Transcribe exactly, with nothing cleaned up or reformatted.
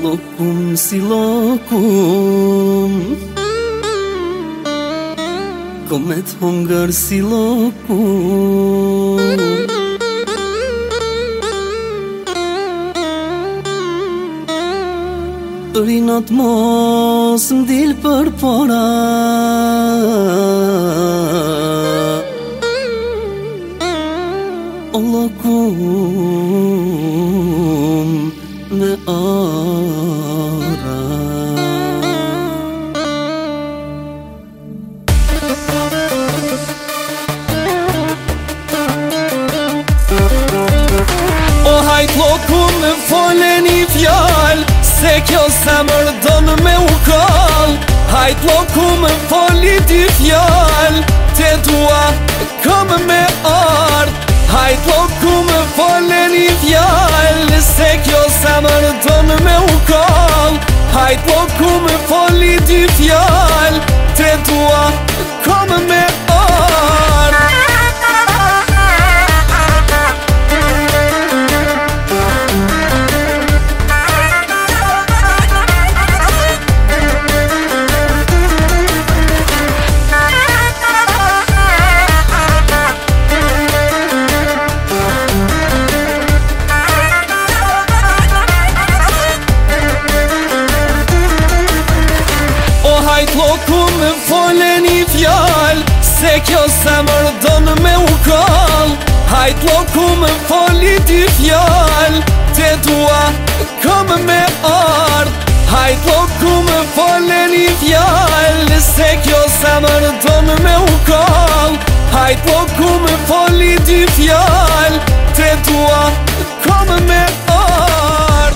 lokum, si lokum, komet hongër si lokum. Rinat mos m'dil për para, o lokum me ara. O hajt lokum me folen i fjall, se kjo semër dënë me u kall. Hajt lokum me foli di fjall, te dua këm me ard. Hajt lokum me folen i fjall, se kjo semër dënë me u kall. Hajt lokum me foli di fjall, te dua këm me ard. Hajt lokum me folen i fjall, se kjo semër dënë me u kall. Hajt lokum me foli di fjall, te dua këm me ard. Hajt lokum me folen i fjall, se kjo semër dënë me u kall. Hajt lokum me foli di